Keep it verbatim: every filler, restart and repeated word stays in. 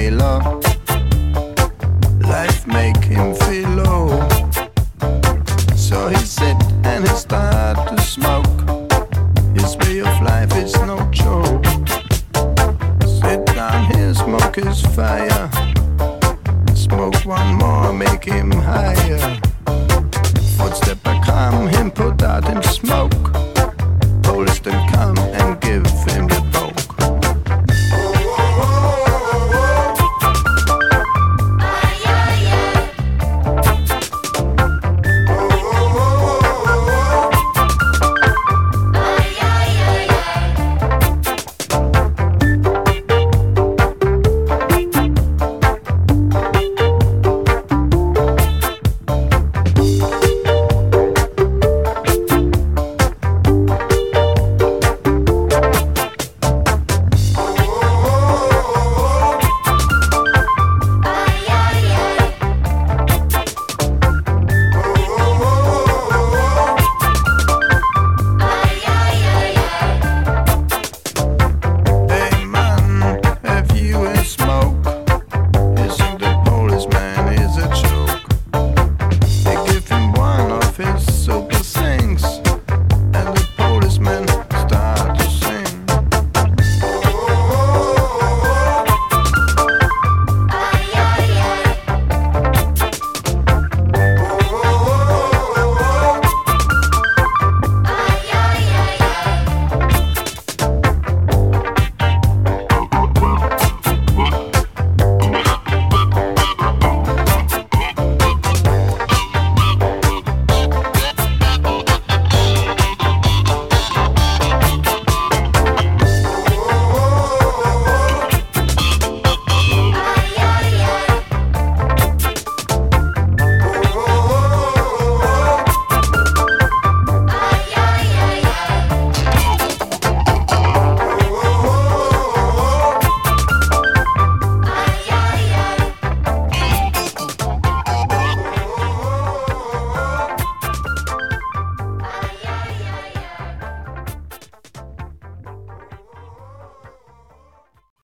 low. Life make him feel low. So he sit and he start to smoke. His way of life is no joke. Sit down here, smoke his fire. Smoke one more, make him higher. Footstep I come, him put out in smoke. Polish them come.